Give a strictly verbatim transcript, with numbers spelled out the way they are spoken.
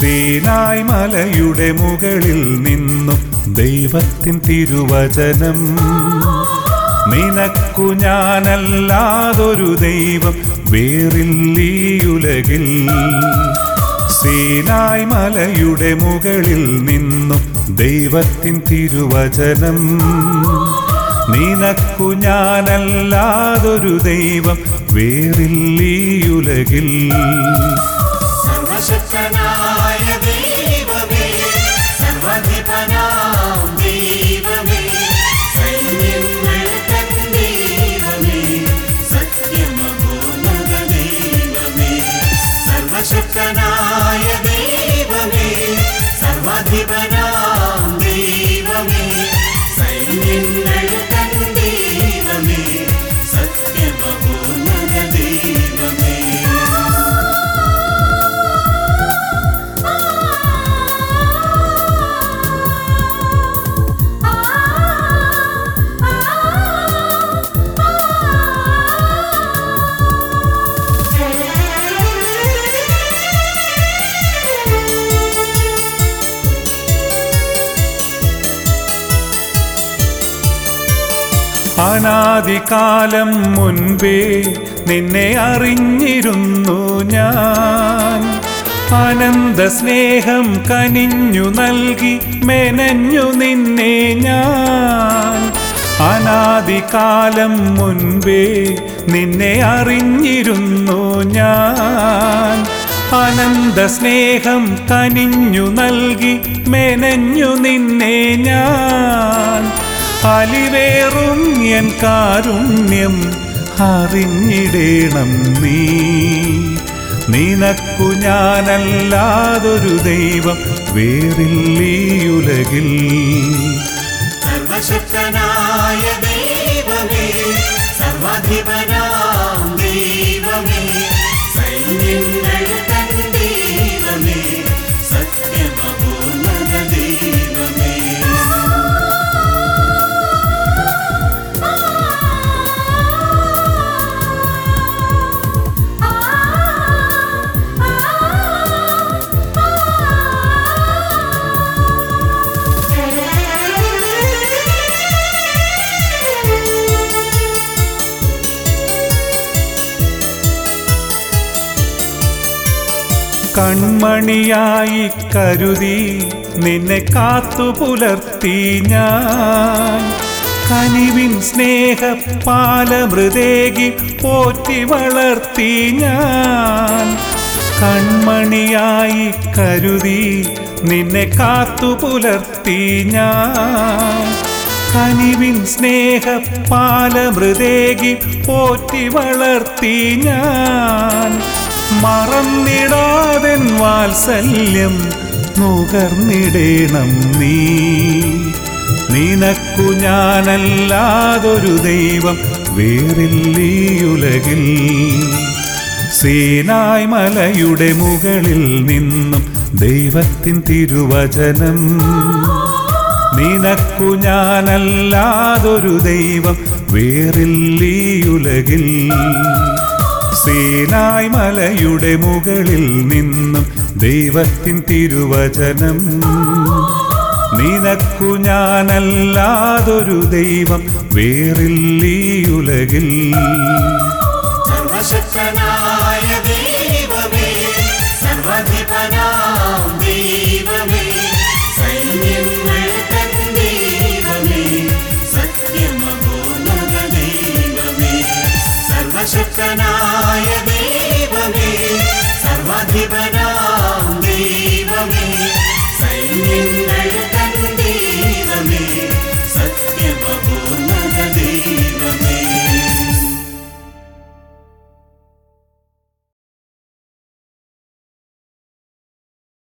സീനായ് മലയുടെ മുകളിൽ നിന്നും ദൈവത്തിൻ തിരുവചനം. നിനക്കു ഞാനല്ലാതൊരു ദൈവം വേറില്ലീയുലകിൽ. സീനായ് മലയുടെ മുകളിൽ നിന്നും ദൈവത്തിൻ തിരുവചനം. നിനക്കു ഞാനല്ലാതൊരു ദൈവം വേറില്ലീയുലകിൽ. സർവശക്തനായ ദൈവമേ, സർവാധിപനാം ദൈവമേ, സൈന്യങ്ങൾ തൻ ദൈവമേ, സത്യമഹോന്നത ദൈവമേ. സർവശക്തനായ ദൈവമേ, സർവാധിപനാം ദൈവമേ, സൈന്യങ്ങൾ തൻ ദൈവമേ, സത്യമഹോന്നത ദൈവമേ. അനാദികാലം മുൻപേ നിന്നെ അറിഞ്ഞിരുന്നു ഞാൻ. അനന്ത സ്നേഹം കനിഞ്ഞു നൽകി മെനഞ്ഞു നിന്നെ ഞാൻ. അനാദികാലം മുൻപേ നിന്നെ അറിഞ്ഞിരുന്നു ഞാൻ. അനന്ത സ്നേഹം കനിഞ്ഞു നൽകി മെനഞ്ഞു നിന്നെ ഞാൻ. അലിവേറും എൻ കാരുണ്യം അറിഞ്ഞിടേണം നീ. നിനക്കു ഞാനല്ലാതൊരു ദൈവം വേറില്ലീയുലകിൽ. സർവശക്തനായ ദൈവമേ, സർവാധിപനാം ദൈവമേ, സൈന്യങ്ങൾ തൻ ദൈവമേ, സത്യമഹോന്നത ദൈവമേ. കൺമണിയായി കരുതി നിന്നെ കാത്തു പുലർത്തി ഞാൻ. കനിവിൻ സ്നേഹപാലമൃതേകി പോറ്റി വളർത്തി ഞാൻ. കൺമണിയായി കരുതി നിന്നെ കാത്തു പുലർത്തി ഞാൻ. കനിവിൻ സ്നേഹപാലമൃതേകി പോറ്റി വളർത്തി ഞാൻ. മറന്നിടാതെൻ വാത്സല്യം നുകർന്നിടേണം നീ. നിനക്കു ഞാനല്ലാതൊരു ദൈവം വേറില്ലീയുലകിൽ. സീനായ് മലയുടെ മുകളിൽ നിന്നും ദൈവത്തിൻ തിരുവചനം. നിനക്കു ഞാനല്ലാതൊരു ദൈവം വേറില്ലീയുലകിൽ. സീനായ് മലയുടെ മുകളിൽ നിന്നും ദൈവത്തിൻ തിരുവചനം. നിനക്കു ഞാനല്ലാതൊരു ദൈവം വേറില്ലീയുലകിൽ. സർവശക്തനായ ദൈവമേ, സർവാധിപനാം ദൈവമേ,